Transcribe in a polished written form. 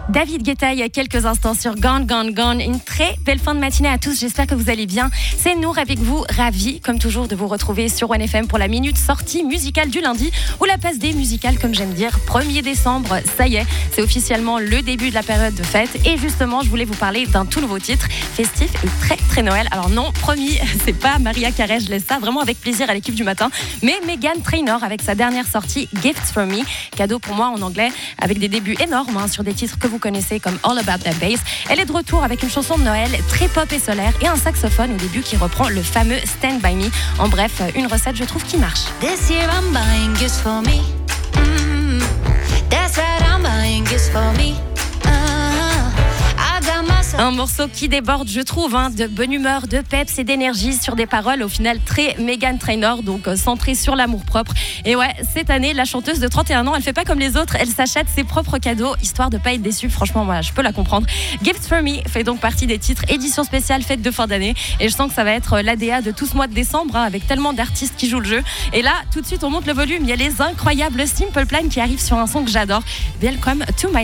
David Guetta, il y a quelques instants sur Gone, Gone, Gone. Une très belle fin de matinée à tous. J'espère que vous allez bien. C'est Nour avec vous, ravi comme toujours de vous retrouver sur OneFM pour la minute sortie musicale du lundi ou la passe des musicales comme j'aime dire. 1er décembre, ça y est, c'est officiellement le début de la période de fête. Et justement, je voulais vous parler d'un tout nouveau titre, festif et très très Noël. Alors non, promis, c'est pas Mariah Carey, je laisse ça vraiment avec plaisir à l'équipe du matin. Mais Meghan Trainor avec sa dernière sortie, Gifts for Me. Cadeau pour moi en anglais avec des débuts énormes sur des titres que vous connaissez comme All About That Bass. Elle est de retour avec une chanson de Noël très pop et solaire et un saxophone au début qui reprend le fameux Stand By Me. En bref, une recette je trouve qui marche. This year I'm buying gifts for me. That's right, I'm buying gifts for me. Un morceau qui déborde, je trouve, de bonne humeur, de peps et d'énergie sur des paroles au final très Meghan Trainor, donc centré sur l'amour propre. Et ouais, cette année, la chanteuse de 31 ans, elle fait pas comme les autres, elle s'achète ses propres cadeaux, histoire de pas être déçue. Franchement, moi, je peux la comprendre. Gifts for Me fait donc partie des titres édition spéciale fête de fin d'année. Et je sens que ça va être l'ADA de tout ce mois de décembre, avec tellement d'artistes qui jouent le jeu. Et là, tout de suite, on monte le volume. Il y a les incroyables Simple Plan qui arrivent sur un son que j'adore. Welcome to my